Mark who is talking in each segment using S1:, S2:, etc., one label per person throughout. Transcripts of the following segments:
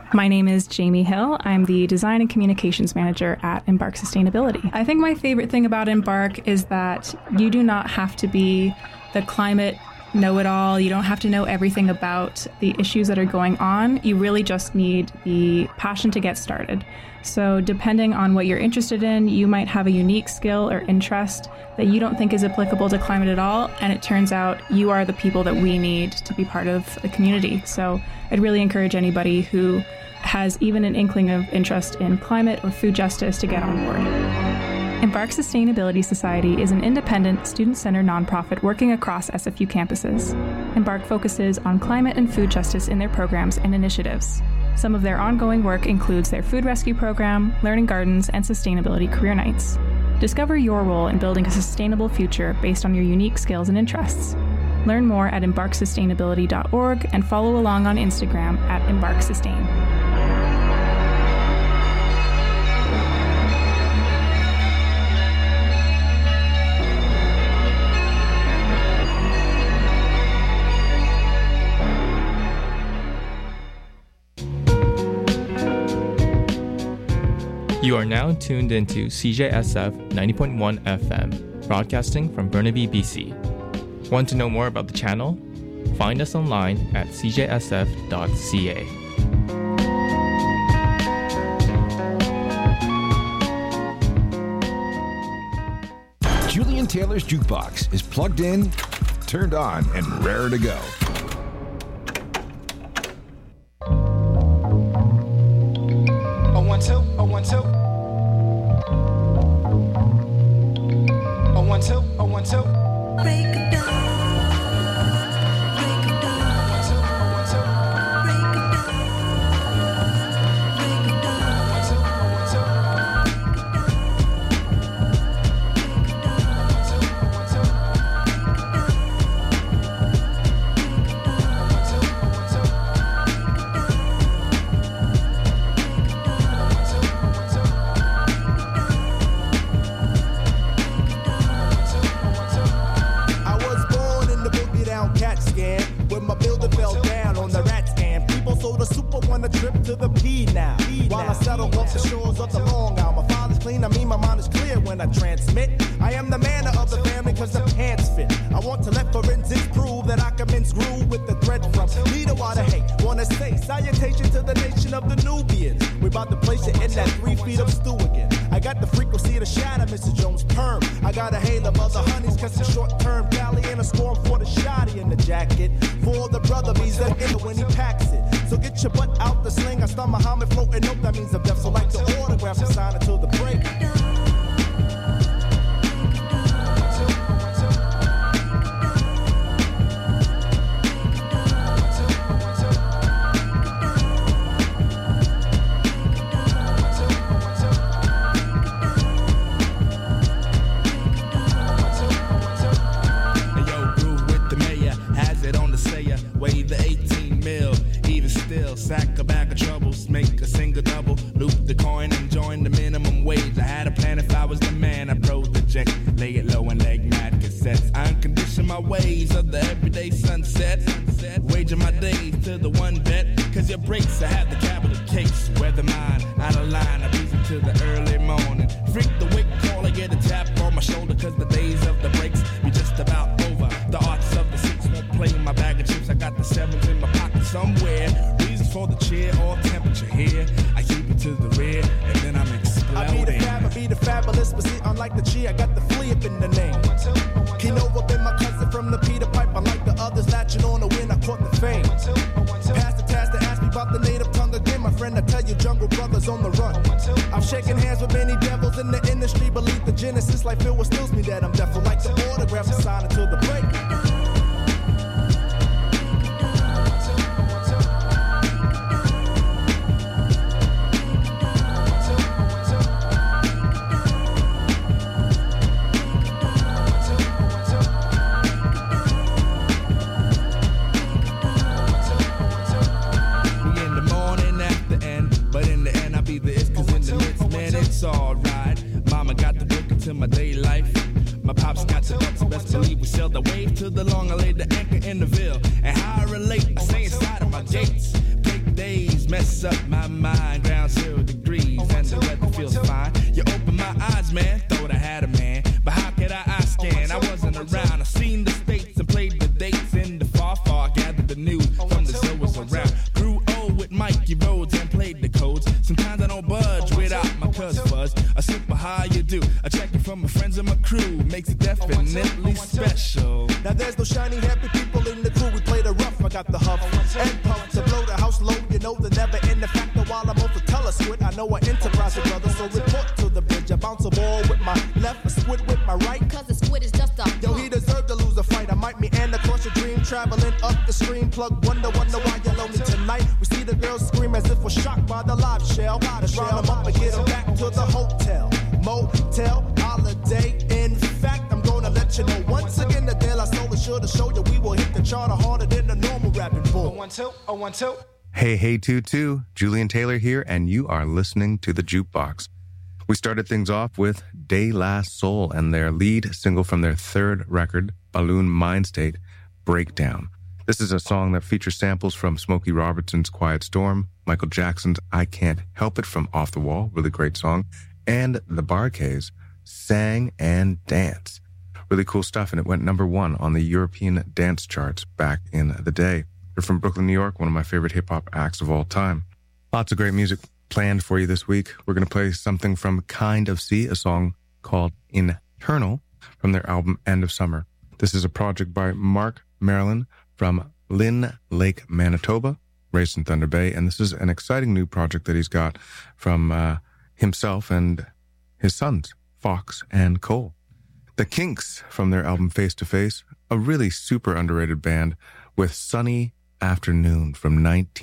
S1: My name is Jamie Hill. I'm the Design and Communications Manager at Embark Sustainability. I think my favorite thing about Embark is that you do not have to be the climate know-it-all. You don't have to know everything about the issues that are going on. You really just need the passion to get started. So depending on what you're interested in, you might have a unique skill or interest that you don't think is applicable to climate at all, and it turns out you are the people that we need to be part of the community. So I'd really encourage anybody who has even an inkling of interest in climate or food justice to get on board. Embark Sustainability Society is an independent, student-centered nonprofit working across SFU campuses. Embark focuses on climate and food justice in their programs and initiatives. Some of their ongoing work includes their food rescue program, learning gardens, and sustainability career nights. Discover your role in building a sustainable future based on your unique skills and interests. Learn more at embarksustainability.org and follow along on Instagram at embarksustain.
S2: You are now tuned into CJSF 90.1 FM, broadcasting from Burnaby, BC. Want to know more about the channel? Find us online at cjsf.ca.
S3: Julian Taylor's Jukebox is plugged in, turned on, and raring to go.
S4: mess mess up my mind. Ground 0 degrees and the weather feels fine. You open my eyes, man, thought I had a man. But how could I scan? I wasn't around. I seen the states and played the dates in the far, far. Gathered the news from the zoos around. Grew old with Mikey Rhodes and played the codes. Sometimes I don't budge without my cousin fuzz. A super how you do. A checking from my friends and my crew makes it definitely special.
S5: Now there's no shiny happy people in the crew. We play the rough. I got the huff and puff to blow the house low. You know the never end the factor while I'm on the color squid. I know I enterprise it, brother. So report to the bridge. I bounce a ball with my left, a squid with my right.
S6: Cause the squid is just a
S5: yo, he deserved to lose a fight. I might meander across your dream, traveling up the stream. Plug wonder why you're lonely tonight. We see the girls scream as if we're shocked by the live shell. Let's round them up and get them back to the hotel, motel, holiday. In fact, I'm gonna let you know once again the De La Soul is sure to show you we will hit the charter harder than the normal rapping bull. 1 2 1 2.
S7: Hey 2-2, Julian Taylor here, and you are listening to The Jukebox. We started things off with De La Soul and their lead single from their third record, Balloon Mind State, Breakdown. This is a song that features samples from Smokey Robertson's Quiet Storm, Michael Jackson's I Can't Help It from Off the Wall, really great song, and the Bar-Kays, Sang and Dance. Really cool stuff, and it went number 1 on the European dance charts back in the day. They're from Brooklyn, New York, one of my favorite hip-hop acts of all time. Lots of great music planned for you this week. We're going to play something from Kind of Sea, a song called Internal from their album End of Summer. This is a project by Mark Marilyn from Lynn Lake, Manitoba, raised in Thunder Bay, and this is an exciting new project that he's got from himself and his sons, Fox and Cole. The Kinks from their album Face to Face, a really super underrated band with Sunny Afternoon from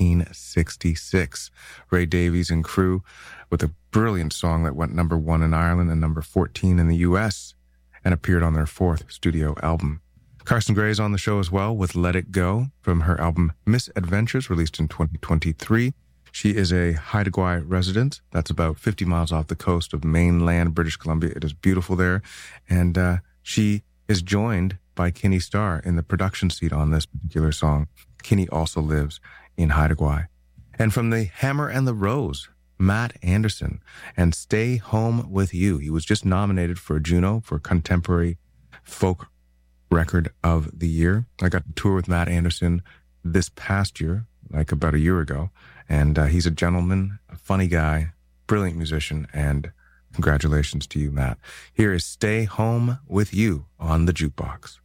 S7: 1966. Ray Davies and crew with a brilliant song that went number 1 in Ireland and number 14 in the US and appeared on their 4th studio album. Carson Gray's on the show as well with Let It Go from her album Misadventures, released in 2023. She is a Haida Gwaii resident. That's about 50 miles off the coast of mainland British Columbia. It is beautiful there. And she is joined by Kinney Starr in the production seat on this particular song. Kinney also lives in Haida Gwaii. And from the Hammer and the Rose, Matt Anderson and Stay Home With You. He was just nominated for a Juno for Contemporary Folk Record of the Year. I got to tour with Matt Anderson this past year, like about a year ago. And he's a gentleman, a funny guy, brilliant musician, and congratulations to you, Matt. Here is Stay Home With You on The Jukebox.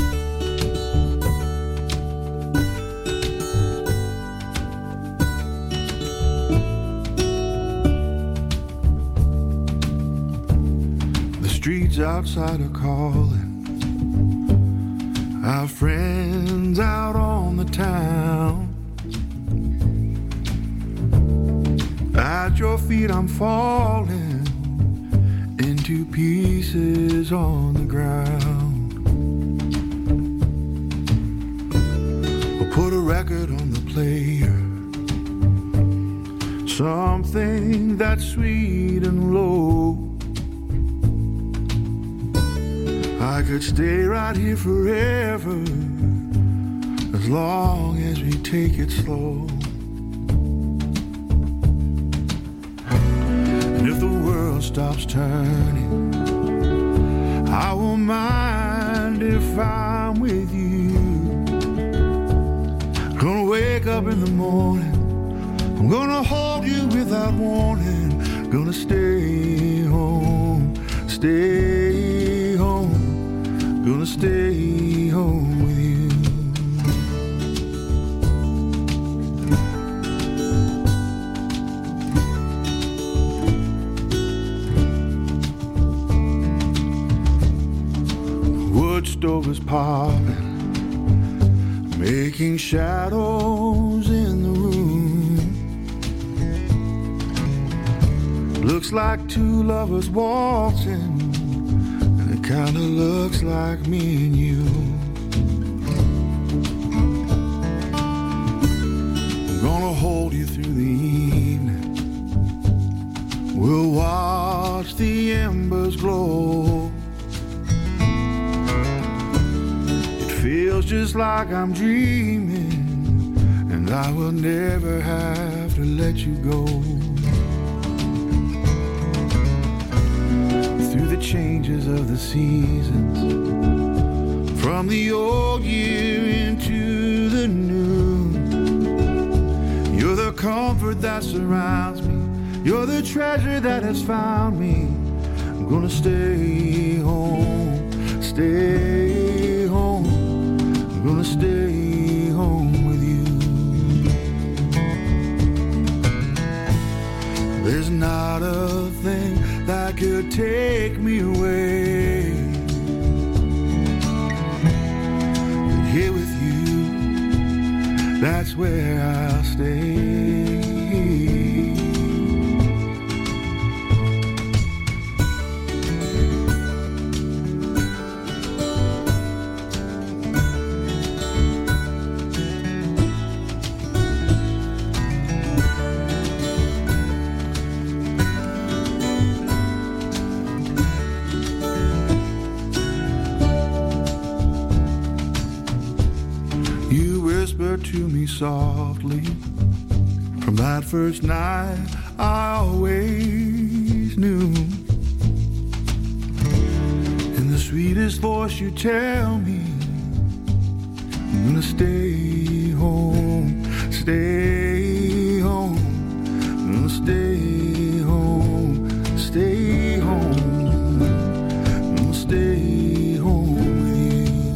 S8: The streets outside are calling, our friends out on the town. At your feet I'm falling into pieces on the ground. We'll put a record on the player, something that's sweet and low. I could stay right here forever, as long as we take it slow. And if the world stops turning, I won't mind if I'm with you. Gonna wake up in the morning, I'm gonna hold you without warning. Gonna stay home, stay home. Gonna stay home with you. Wood stove is popping, making shadows in the room. Looks like two lovers waltzing, kinda looks like me and you. I'm gonna hold you through the evening. We'll watch the embers glow. It feels just like I'm dreaming, and I will never have to let you go. Through the changes of the seasons, from the old year into the new, you're the comfort that surrounds me. You're the treasure that has found me. I'm gonna stay home, stay home. I'm gonna stay home with you. There's not a thing that could take me away. But here with you, that's where I'll stay. To me softly. From that first night I always knew. In the sweetest voice you tell me, I'm gonna stay home, stay home. I'm gonna stay home, stay home. I'm gonna stay home with you.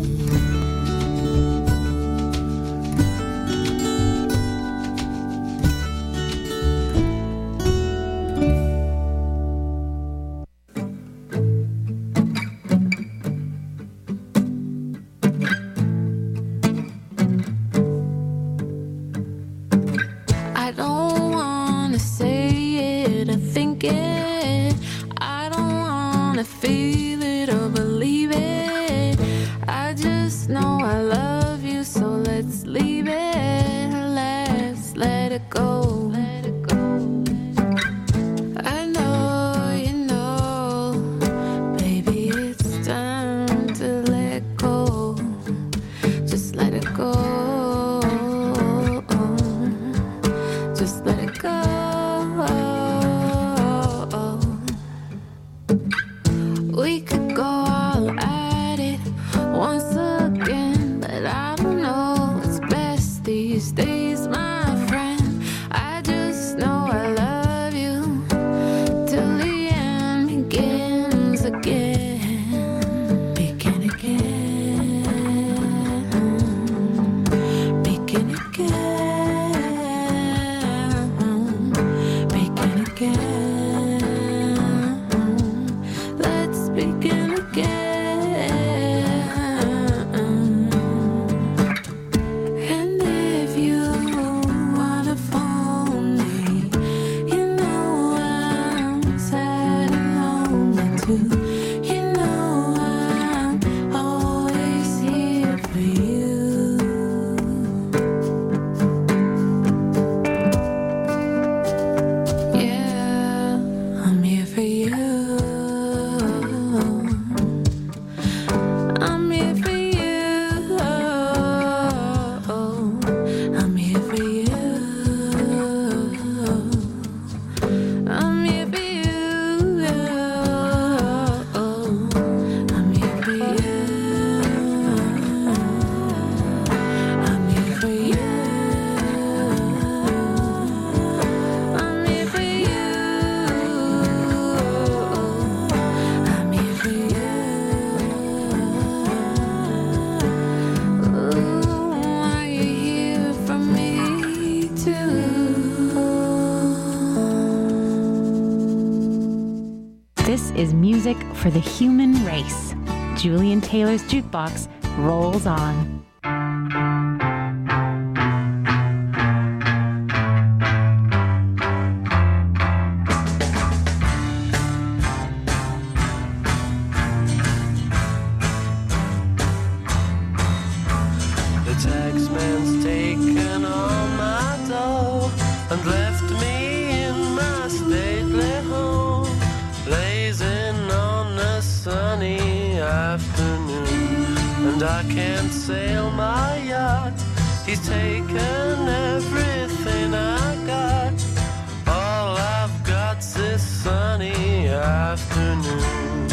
S6: Is music for the human race. Julian Taylor's Jukebox rolls on.
S9: The taxman's taken all my dough and left me in my stately home, blazing on a sunny afternoon. And I can't sail my yacht He's taken everything I got. All I've got's this sunny afternoon.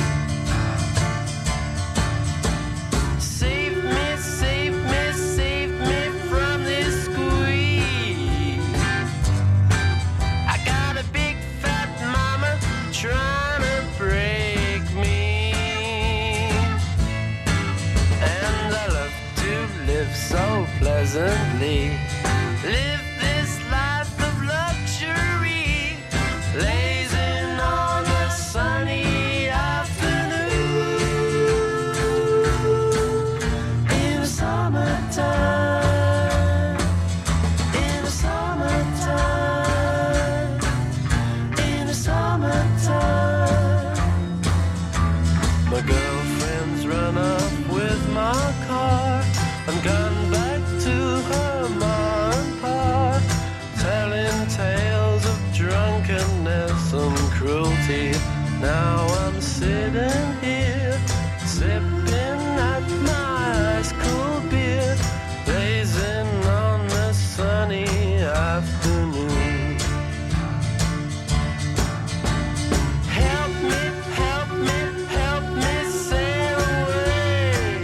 S9: Save me, save me, save me from this squeeze. I got a big fat mama trying to break me. And I love to live so pleasantly. Live this life of luxury, lazing on a sunny afternoon. In the summertime, in the summertime, in the summertime. My girlfriend's run up with my car and gone back to her ma and pa, telling tales of drunkenness and cruelty. Now I'm sitting here, sipping at my ice cold beer, blazing on a sunny afternoon. Help me, help me, help me sail away.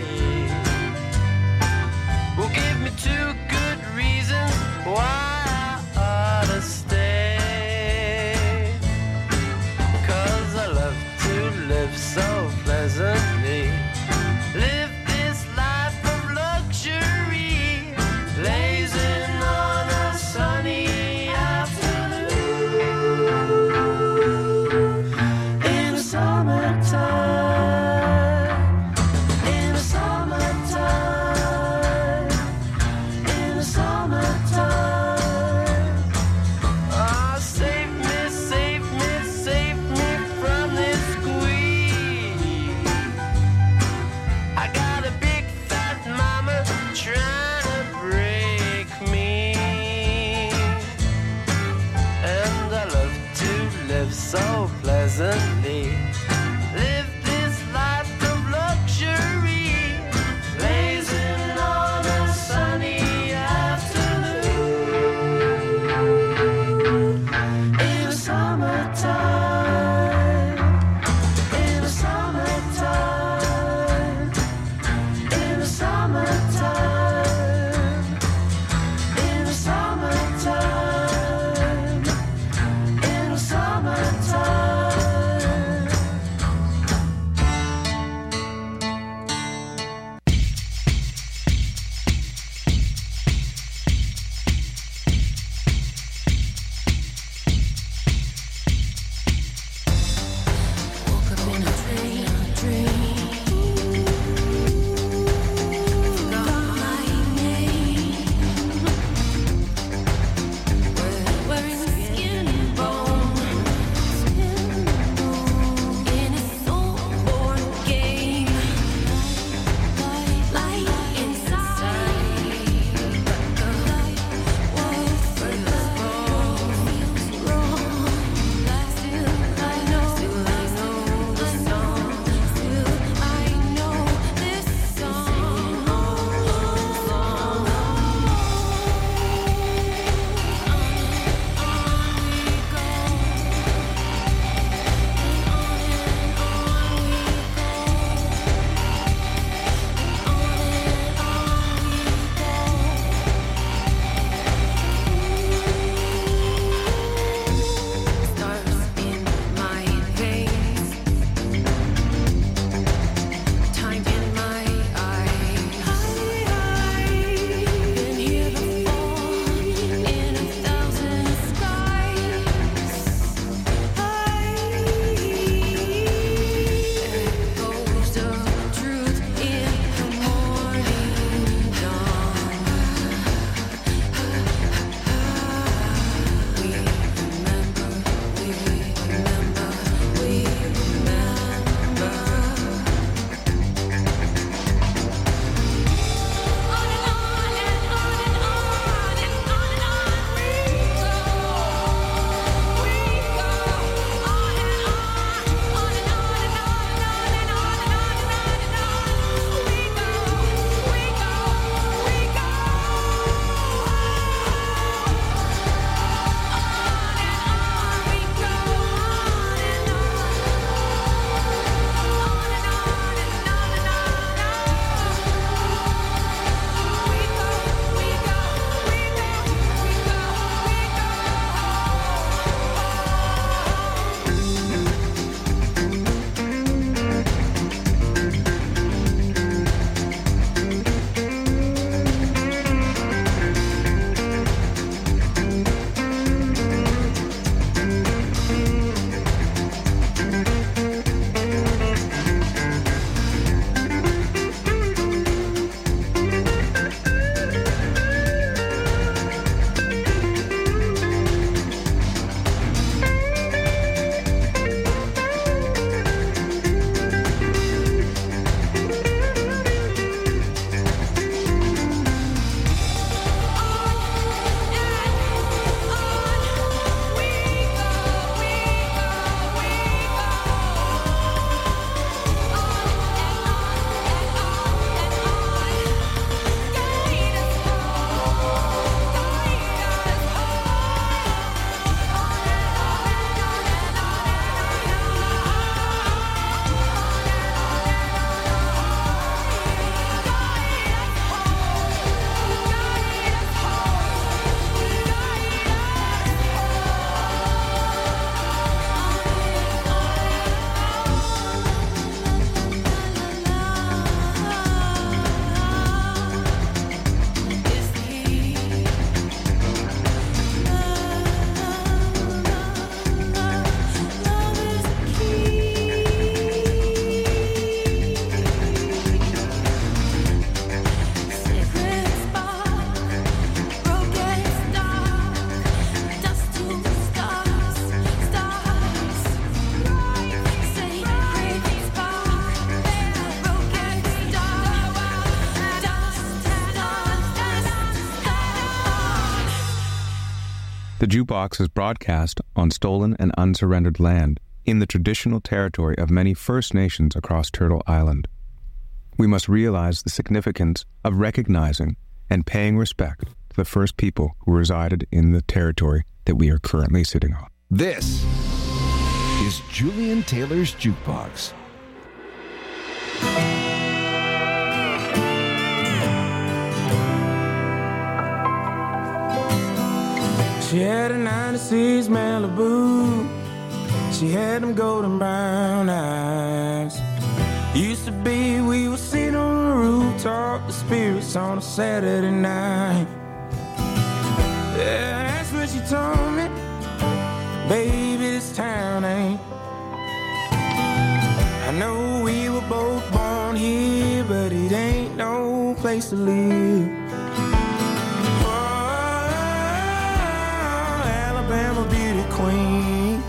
S9: Well, give me 2 good reasons why I ought to stay. 'Cause I love to live so pleasantly. Live this life of luxury, lazing on a sunny afternoon. In the summertime, in the summertime, in the summertime. Ah, save me, save me, save me from this squeeze. I got a big fat mama trying to break me. And I love to live so pleasantly. Live this life of luxury, lazing on a sunny afternoon. In the summertime, in the summertime, in the summertime, in the summertime, in the summertime.
S7: The Jukebox is broadcast on stolen and unsurrendered land in the traditional territory of many First Nations across Turtle Island. We must realize the significance of recognizing and paying respect to the first people who resided in the territory that we are currently sitting on.
S3: This is Julian Taylor's Jukebox.
S10: She had a 96 Malibu. She had them golden brown eyes. Used to be we would sit on the roof, talk to spirits on a Saturday night. Yeah, that's what she told me. Baby, this town ain't. I know we were both born here, but it ain't no place to live. Alabama beauty queen.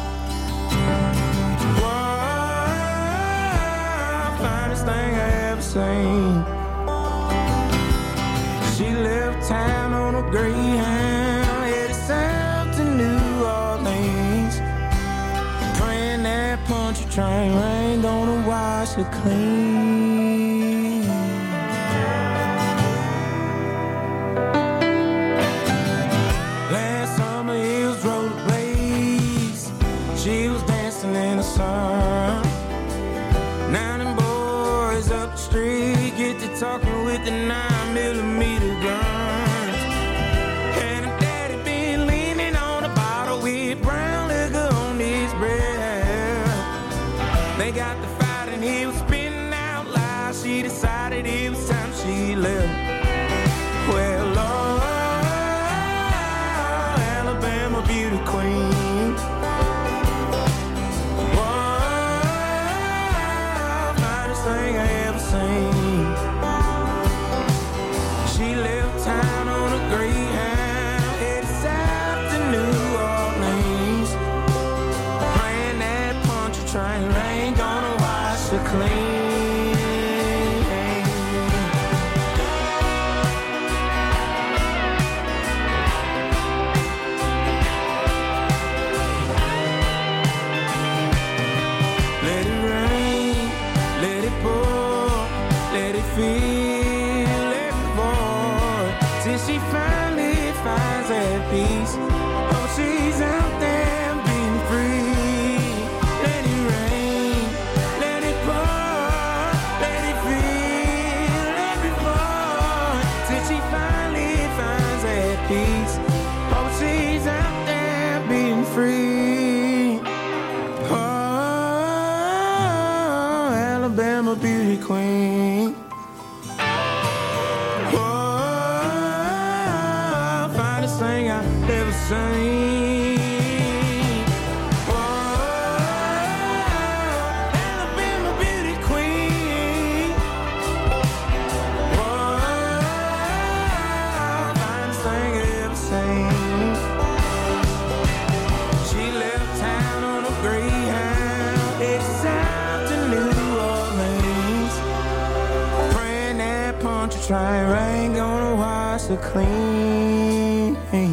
S10: Wow, finest thing I ever seen. She left town on a Greyhound, headed south to New Orleans, praying that punchy train ain't gonna wash her clean. She was dancing in the sun. Now them boys up the street get to talking with the 9mm guns. And her daddy been leaning on a bottle with brown liquor on his breath. They got the fight and he was spinning out loud. She decided it was time she left. Well, Lord, Alabama beauty queen. Thing I ever seen. She left town on a Greyhound, headed south to New Orleans, praying that punchy train ain't gonna wash her clean. Let it rain, let it pour, let it fill every void, till she finally finds that peace. Oh, she's out there being free. Let it rain, let it pour, let it fill every void, till she finally finds that peace. Oh, she's out there being free. Alabama beauty queen. Whoa, finest thing I've ever seen. Whoa, Alabama beauty queen. Whoa, finest thing I've ever seen. She left town on a Greyhound, headed south to New Orleans, praying that punchy train ain't gonna wash her clean.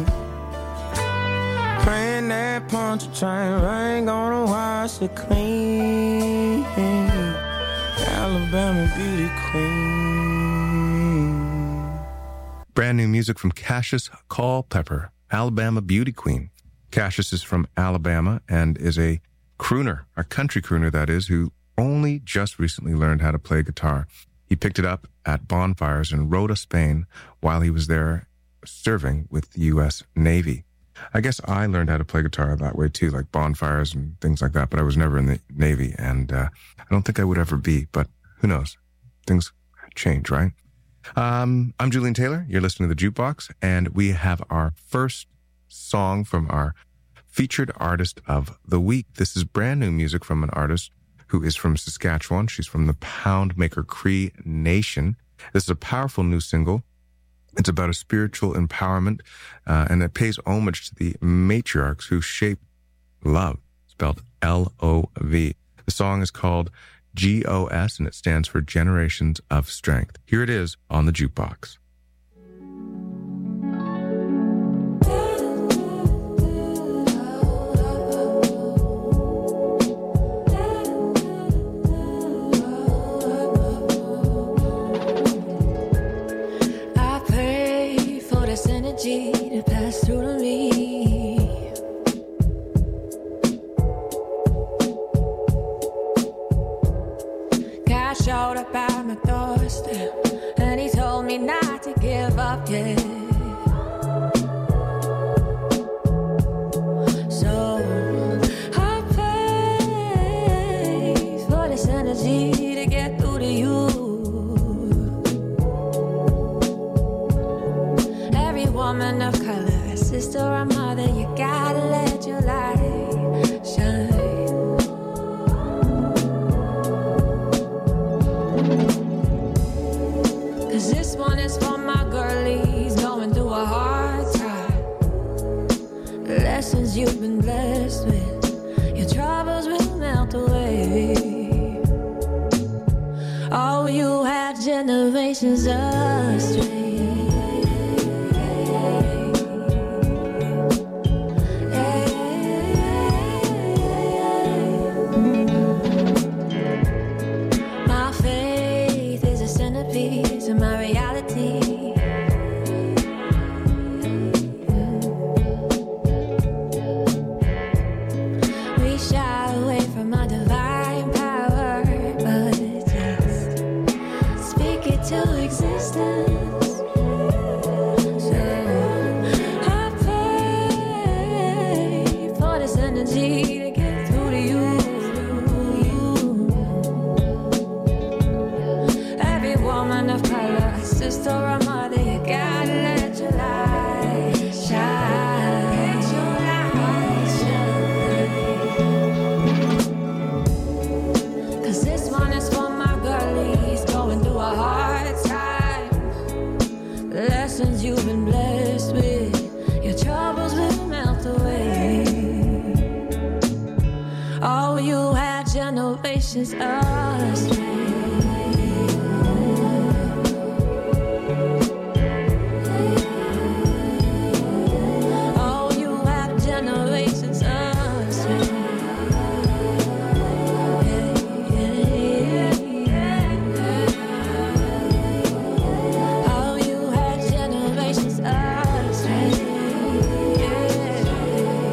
S10: Praying that punchy train ain't gonna wash her clean. Alabama beauty queen.
S7: Brand new music from Cassius Culpepper, Alabama Beauty Queen. Cassius is from Alabama and is a crooner, a country crooner that is, who only just recently learned how to play guitar. He picked it up at bonfires in Rota, Spain, while he was there serving with the U.S. Navy. I guess I learned how to play guitar that way too, like bonfires and things like that, but I was never in the Navy, and I don't think I would ever be, but who knows? Things change, right? I'm Julian Taylor. You're listening to The Jukebox, and we have our first song from our featured artist of the week. This is brand new music from an artist who is from Saskatchewan. She's from the Poundmaker Cree Nation. This is a powerful new single. It's about a spiritual empowerment, and it pays homage to the matriarchs who shaped love, spelled L-O-V. The song is called GOS, and it stands for Generations of Strength. Here it is on the Jukebox.
S11: lessons you've been blessed with, your troubles will melt away. Oh, you had generations astray. My faith is a centerpiece of my reality. We shy away from my divine power, but just speak it to existence. So I pray for this energy to get through to you. Every woman of color, sister or mother, you gotta let your light shine. Let your light shine. 'Cause this one is for my girlies going through a hard time. The lessons you've been blessed with, your troubles will melt away. Oh, you had generations astray.